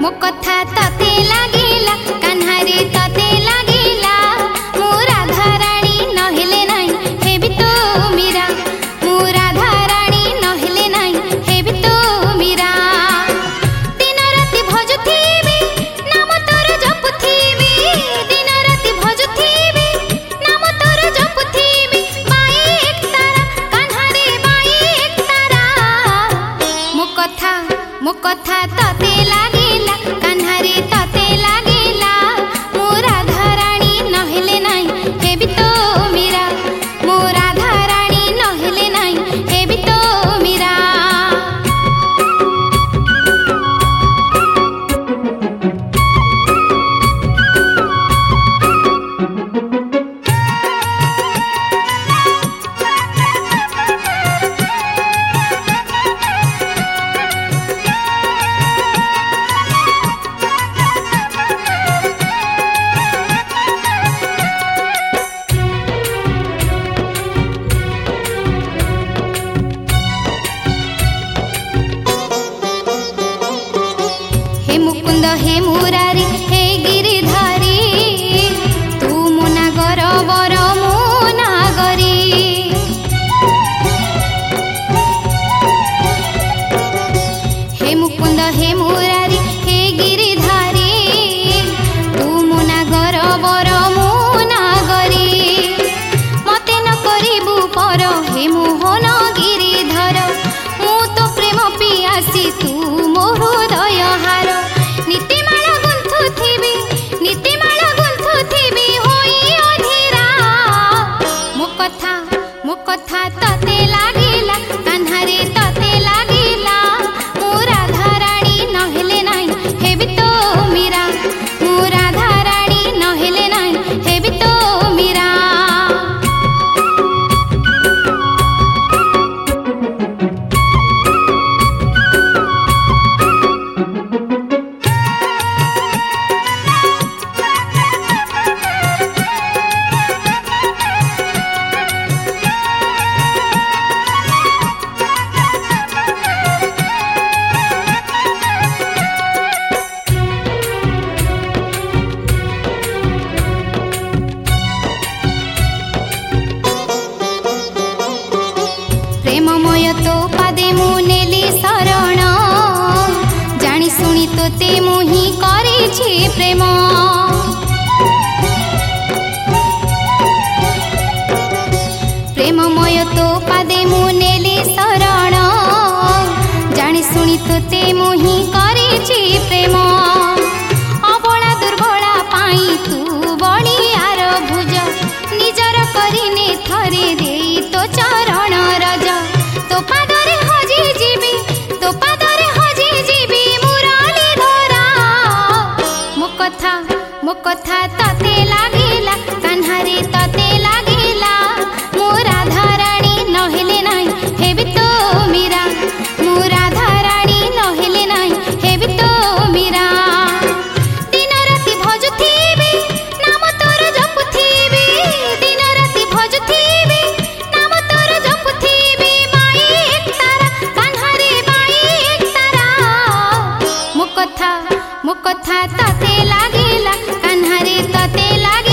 मो कथा तते लागिला कान्हारे तते लागिला मो राधा रानी नहिले नाई हेबी तो मीरा मो राधा रानी नहिले नाई हेबी तो मीरा दिन राति भजुथीबी नाम तोर जपुथीबी दिन राति भजुथीबी नाम तोर जपुथीबी बाई एक तारा कान्हारे बाई एक तारा मो कथा तते लागिला कान्हारे तते लागिला मो राधा रानी नहिले नाई हेबी तो मीरा मो राधा रानी नहिले नाई हेबी तो मीरा हे मुकुंद हे मुरारी हे गिरिधारी तू मुना गर बर मुना गरी हे मुकुंद हे मुरारी हे गिरिधारी तू मुना गर बर मुना गरी मते न करिबु पर हे मोहन गिरिधर मु तो प्रेम पियासी तू मो हृदय हार नीतिमाला गुंथुथिबी होई अधीरा मो कथा तते लागिला कान्हारे तते लागिला मो राधा रानी नहिले नाई हेबी तो मीरा मो राधा रानी नहिले नाई हेबी तो मीरा प्रेममय तो पादे मु नेली शरण जानी सुनी तोते मुही करिछि प्रेम प्रेममय तो पादे मु नेली शरण जानी सुनी तोते मुही करिछि प्रेम अबला दुर्बला पाई तू बड़ियार भुज निजर करिने थरे देई तो चरण रज तो पादरे हजी जीवी मुरली धरा मो कथा तते लागिला कान्हारे तते लागिला मो राधा रानी नहिले नाई हेबी तो मीरा मो राधा रानी नहिले नाई हेबी तो मीरा दिन राति भजुथीबी नाम तोर जपुथीबी दिन राति भजुथीबी नाम तोर जपुथीबी बाई एक तारा कान्हारे बाई एक तारा मो कथा तते लागिला कान्हारे तते लागिला